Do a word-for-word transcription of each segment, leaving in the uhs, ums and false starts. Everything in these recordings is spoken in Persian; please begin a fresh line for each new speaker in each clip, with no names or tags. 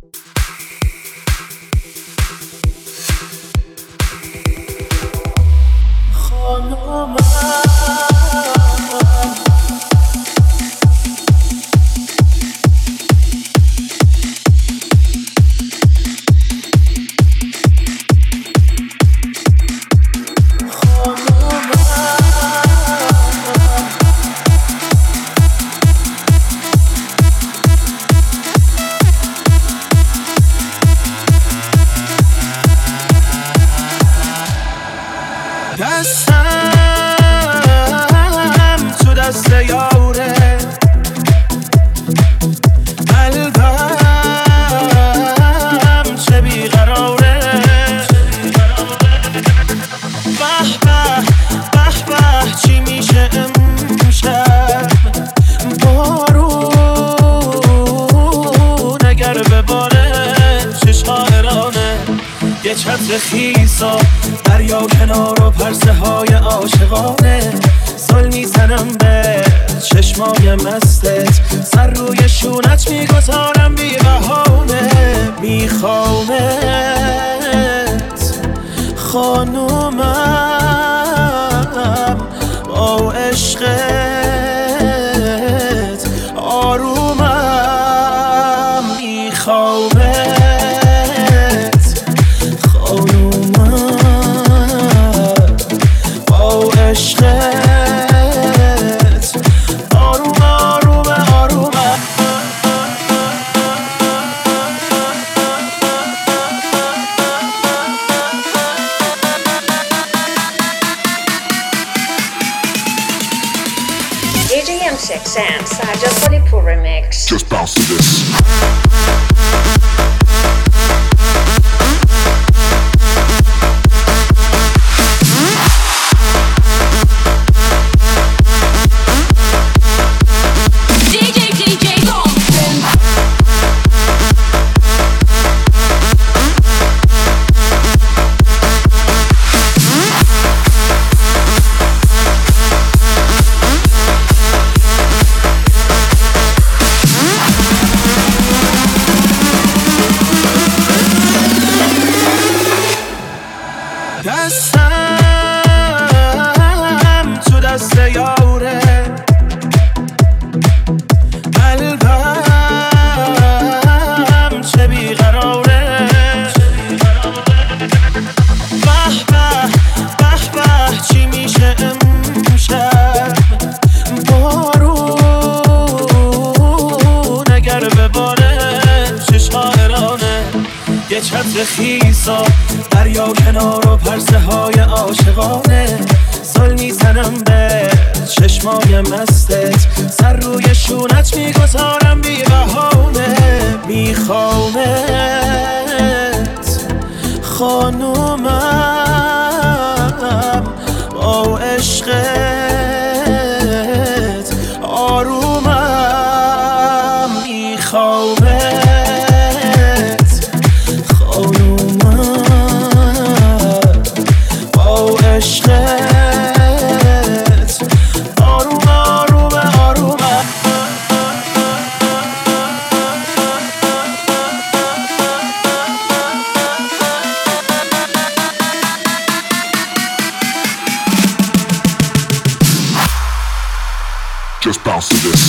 دستم تو دست یاره، قلبم چه بیقراره. به به به به چی میشه امشب؟ بارون اگر بباره چه شاعرانه. یه چتر خیسا دریا کنار و پرسه های عاشقانه. زل میزنم به چشمای مستت، سر روی شونت میگذارم بی بهانه. میخوامت خانومم، با عشقت آرومم. میخوامت خانومم، با عشقت آروم آروم آرومم.
دی جی M six and Sajjad Polipur remix.
Just bounce to this.
دستم تو دست یاره، قلبم چه بیقراره. به به به به چی میشه امشب؟ بارون اگر بباره چه شاعرانه. یه چتر خیسا دریا کنار و پرسه های عاشقانه. زل میزنم به چشمای مستت، سر روی شونت میگذارم بی بهانه. میخوامت خانومم، با عشقت آرومم. میخوامت خانومم، با عشقت آروم آروم آرومم.
Just bounce to this.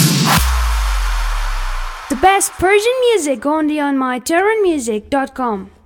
The best Persian music only on my terran music dot com.